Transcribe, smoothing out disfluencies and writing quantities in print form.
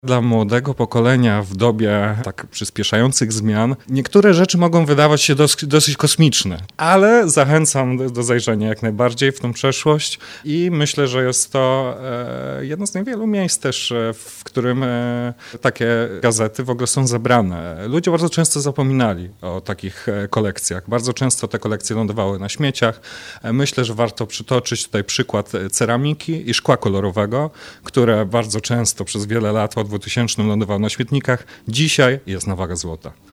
Dla młodego pokolenia w dobie tak przyspieszających zmian niektóre rzeczy mogą wydawać się dosyć kosmiczne, ale zachęcam do zajrzenia jak najbardziej w tą przeszłość i myślę, że jest to jedno z niewielu miejsc też, w którym takie gazety w ogóle są zebrane. Ludzie bardzo często zapominali o takich kolekcjach. Bardzo często te kolekcje lądowały na śmieciach. Myślę, że warto przytoczyć tutaj przykład ceramiki i szkła kolorowego, które bardzo często przez wiele lat od 2000 lądował na śmietnikach. Dzisiaj jest na wagę złota.